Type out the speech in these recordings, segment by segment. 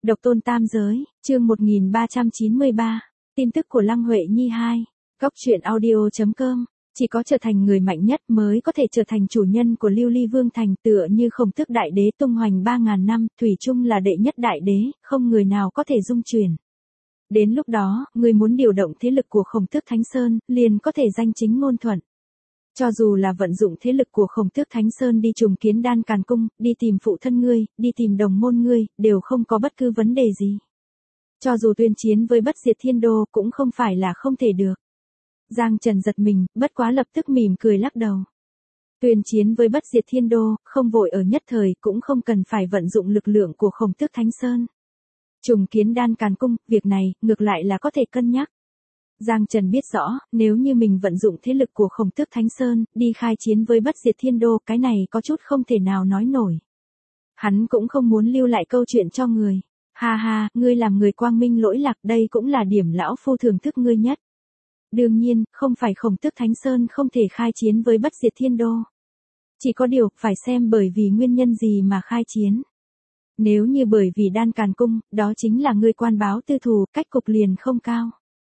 Độc tôn tam giới, chương 1393, tin tức của Lăng Huệ Nhi 2, góc truyện audio.com, chỉ có trở thành người mạnh nhất mới có thể trở thành chủ nhân của Lưu Ly Vương Thành, tựa như Khổng Tước Đại Đế tung hoành 3.000 năm, thủy chung là đệ nhất đại đế, không người nào có thể dung chuyển. Đến lúc đó, người muốn điều động thế lực của Khổng Tước Thánh Sơn, liền có thể danh chính ngôn thuận. Cho dù là vận dụng thế lực của Khổng Tước Thánh Sơn đi trùng kiến Đan Càn Cung, đi tìm phụ thân ngươi, đi tìm đồng môn ngươi, đều không có bất cứ vấn đề gì. Cho dù tuyên chiến với Bất Diệt Thiên Đô cũng không phải là không thể được. Giang Trần giật mình, bất quá lập tức mỉm cười lắc đầu. Tuyên chiến với Bất Diệt Thiên Đô, không vội ở nhất thời, cũng không cần phải vận dụng lực lượng của Khổng Tước Thánh Sơn. Trùng kiến Đan Càn Cung, việc này, ngược lại là có thể cân nhắc. Giang Trần biết rõ, nếu như mình vận dụng thế lực của Khổng Tước Thánh Sơn, đi khai chiến với Bất Diệt Thiên Đô, cái này có chút không thể nào nói nổi. Hắn cũng không muốn lưu lại câu chuyện cho người. Ha ha, ngươi làm người quang minh lỗi lạc, đây cũng là điểm lão phu thưởng thức ngươi nhất. Đương nhiên, không phải Khổng Tước Thánh Sơn không thể khai chiến với Bất Diệt Thiên Đô. Chỉ có điều, phải xem bởi vì nguyên nhân gì mà khai chiến. Nếu như bởi vì Đan Càn Cung, đó chính là ngươi quan báo tư thù, cách cục liền không cao.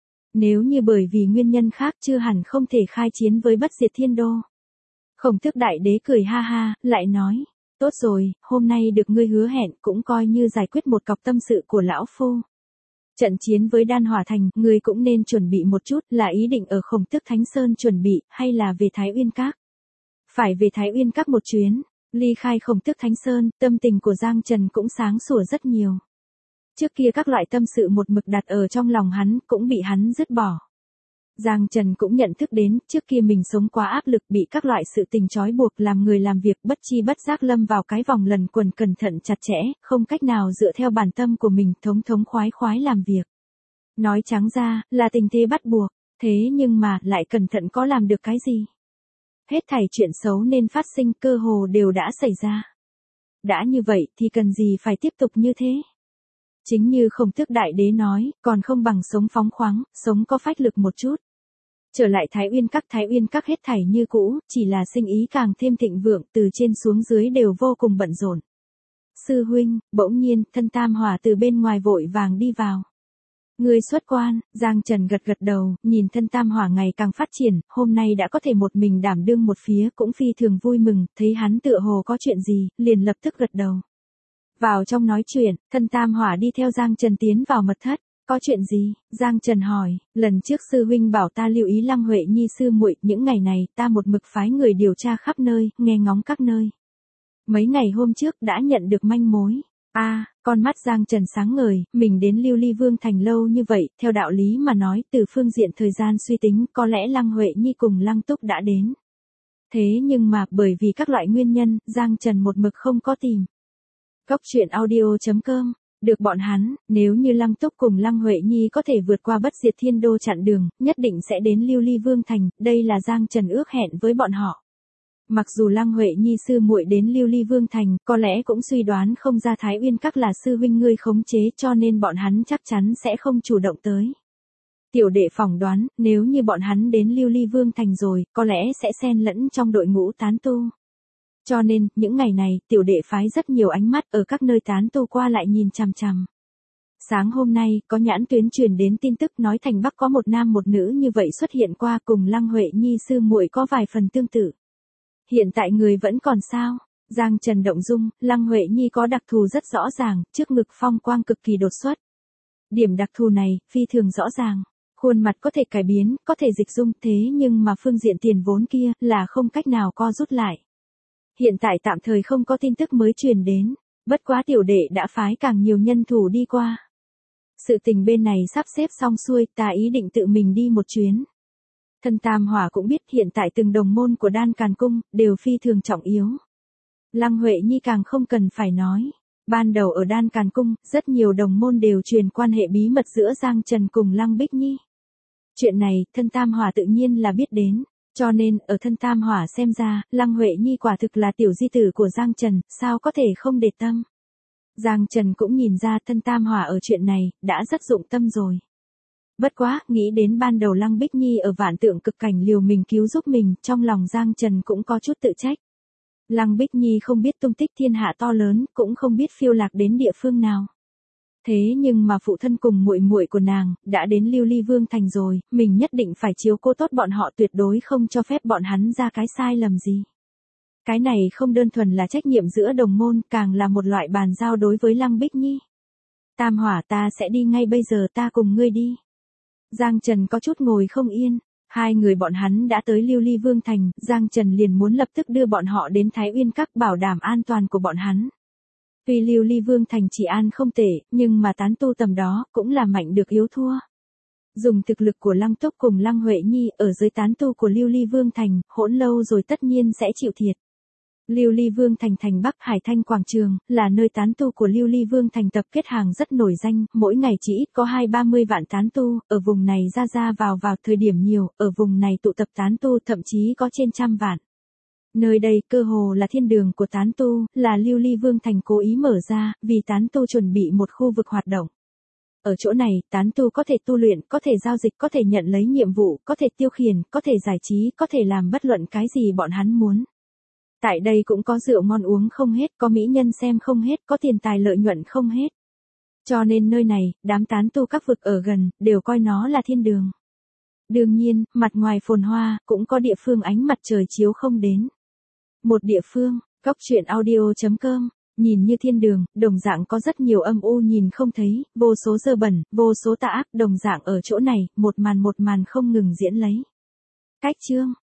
Nếu như bởi vì nguyên nhân khác chưa hẳn không thể khai chiến với Bất Diệt Thiên Đô. Khổng Tước Đại Đế cười ha ha, lại nói, tốt rồi, hôm nay được ngươi hứa hẹn cũng coi như giải quyết một cọc tâm sự của lão phu. Trận chiến với Đan Hỏa Thành, ngươi cũng nên chuẩn bị một chút, là ý định ở Khổng Tước Thánh Sơn chuẩn bị, hay là về Thái Uyên Các? Phải về Thái Uyên Các một chuyến, ly khai Khổng Tước Thánh Sơn, tâm tình của Giang Trần cũng sáng sủa rất nhiều. Trước kia các loại tâm sự một mực đặt ở trong lòng hắn, cũng bị hắn dứt bỏ. Giang Trần cũng nhận thức đến, trước kia mình sống quá áp lực, bị các loại sự tình trói buộc, làm người làm việc bất chi bất giác lâm vào cái vòng lần quần cẩn thận chặt chẽ, không cách nào dựa theo bản tâm của mình, thống thống khoái khoái làm việc. Nói trắng ra, là tình thế bắt buộc, thế nhưng mà, lại cẩn thận có làm được cái gì? Hết thảy chuyện xấu nên phát sinh, cơ hồ đều đã xảy ra. Đã như vậy, thì cần gì phải tiếp tục như thế? Chính như Khổng Tước Đại Đế nói, còn không bằng sống phóng khoáng, sống có phách lực một chút. Trở lại Thái Uyên Các hết thảy như cũ, chỉ là sinh ý càng thêm thịnh vượng, từ trên xuống dưới đều vô cùng bận rộn. Sư huynh, bỗng nhiên, thân Tam Hỏa từ bên ngoài vội vàng đi vào. Người xuất quan, Giang Trần gật gật đầu, nhìn thân Tam Hỏa ngày càng phát triển, hôm nay đã có thể một mình đảm đương một phía, cũng phi thường vui mừng, thấy hắn tựa hồ có chuyện gì, liền lập tức gật đầu. Vào trong nói chuyện, thân Tam Hỏa đi theo Giang Trần tiến vào mật thất. Có chuyện gì? Giang Trần hỏi, lần trước sư huynh bảo ta lưu ý Lăng Huệ Nhi sư muội, những ngày này ta một mực phái người điều tra khắp nơi, nghe ngóng các nơi. Mấy ngày hôm trước đã nhận được manh mối. Con mắt Giang Trần sáng ngời, mình đến Lưu Ly Vương Thành lâu như vậy, theo đạo lý mà nói, từ phương diện thời gian suy tính, có lẽ Lăng Huệ Nhi cùng Lăng Túc đã đến. Thế nhưng mà, bởi vì các loại nguyên nhân, Giang Trần một mực không có tìm. Góc truyện audio.com, được bọn hắn, nếu như Lăng Túc cùng Lăng Huệ Nhi có thể vượt qua Bất Diệt Thiên Đô chặn đường, nhất định sẽ đến Lưu Ly Vương Thành, đây là Giang Trần ước hẹn với bọn họ. Mặc dù Lăng Huệ Nhi sư muội đến Lưu Ly Vương Thành, có lẽ cũng suy đoán không ra Thái Uyên Các là sư huynh ngươi khống chế, cho nên bọn hắn chắc chắn sẽ không chủ động tới. Tiểu đệ phỏng đoán, nếu như bọn hắn đến Lưu Ly Vương Thành rồi, có lẽ sẽ xen lẫn trong đội ngũ tán tu. Cho nên, những ngày này, tiểu đệ phái rất nhiều ánh mắt ở các nơi tán tu qua lại nhìn chằm chằm. Sáng hôm nay, có nhãn tuyến truyền đến tin tức nói thành Bắc có một nam một nữ như vậy xuất hiện qua, cùng Lăng Huệ Nhi sư muội có vài phần tương tự. Hiện tại người vẫn còn sao? Giang Trần động dung, Lăng Huệ Nhi có đặc thù rất rõ ràng, trước ngực phong quang cực kỳ đột xuất. Điểm đặc thù này, phi thường rõ ràng. Khuôn mặt có thể cải biến, có thể dịch dung, thế nhưng mà phương diện tiền vốn kia, là không cách nào co rút lại. Hiện tại tạm thời không có tin tức mới truyền đến, bất quá tiểu đệ đã phái càng nhiều nhân thủ đi qua. Sự tình bên này sắp xếp xong xuôi, ta ý định tự mình đi một chuyến. Thân Tam Hỏa cũng biết hiện tại từng đồng môn của Đan Càn Cung, đều phi thường trọng yếu. Lăng Huệ Nhi càng không cần phải nói. Ban đầu ở Đan Càn Cung, rất nhiều đồng môn đều truyền quan hệ bí mật giữa Giang Trần cùng Lăng Bích Nhi. Chuyện này, thân Tam Hỏa tự nhiên là biết đến. Cho nên, ở thân Tam Hỏa xem ra, Lăng Huệ Nhi quả thực là tiểu di tử của Giang Trần, sao có thể không để tâm. Giang Trần cũng nhìn ra thân Tam Hỏa ở chuyện này, đã rất dụng tâm rồi. Bất quá, nghĩ đến ban đầu Lăng Bích Nhi ở Vạn Tượng Cực Cảnh liều mình cứu giúp mình, trong lòng Giang Trần cũng có chút tự trách. Lăng Bích Nhi không biết tung tích thiên hạ to lớn, cũng không biết phiêu lạc đến địa phương nào. Thế nhưng mà phụ thân cùng muội muội của nàng đã đến Lưu Ly Vương thành rồi, mình nhất định phải chiếu cố tốt bọn họ, tuyệt đối không cho phép bọn hắn ra cái sai lầm gì. Cái này không đơn thuần là trách nhiệm giữa đồng môn, càng là một loại bàn giao đối với Lăng Bích Nhi. Tam Hỏa, ta sẽ đi ngay bây giờ, ta cùng ngươi đi. Giang Trần có chút ngồi không yên. Hai người bọn hắn đã tới Lưu Ly Vương thành, Giang Trần liền muốn lập tức đưa bọn họ đến Thái Uyên Các bảo đảm an toàn của bọn hắn. Tuy Lưu Ly Vương thành trị an không tệ, nhưng mà tán tu tầm đó cũng là mạnh được yếu thua. Dùng thực lực của Lăng Túc cùng Lăng Huệ Nhi ở dưới tán tu của Lưu Ly Vương thành, hỗn lâu rồi tất nhiên sẽ chịu thiệt. Lưu Ly Vương thành thành Bắc Hải Thanh Quảng Trường, là nơi tán tu của Lưu Ly Vương thành tập kết hàng rất nổi danh, mỗi ngày chỉ ít có 20-30 vạn tán tu, ở vùng này ra vào thời điểm nhiều, ở vùng này tụ tập tán tu thậm chí có trên 100 vạn. Nơi đây cơ hồ là thiên đường của tán tu, là Lưu Ly Vương thành cố ý mở ra, vì tán tu chuẩn bị một khu vực hoạt động. Ở chỗ này, tán tu có thể tu luyện, có thể giao dịch, có thể nhận lấy nhiệm vụ, có thể tiêu khiển, có thể giải trí, có thể làm bất luận cái gì bọn hắn muốn. Tại đây cũng có rượu ngon uống không hết, có mỹ nhân xem không hết, có tiền tài lợi nhuận không hết. Cho nên nơi này, đám tán tu các vực ở gần, đều coi nó là thiên đường. Đương nhiên, mặt ngoài phồn hoa, cũng có địa phương ánh mặt trời chiếu không đến. Một địa phương, Góc Truyện Audio.com, nhìn như thiên đường, đồng dạng có rất nhiều âm u nhìn không thấy, vô số dơ bẩn, vô số tà ác, đồng dạng ở chỗ này, một màn không ngừng diễn lấy. Cách chương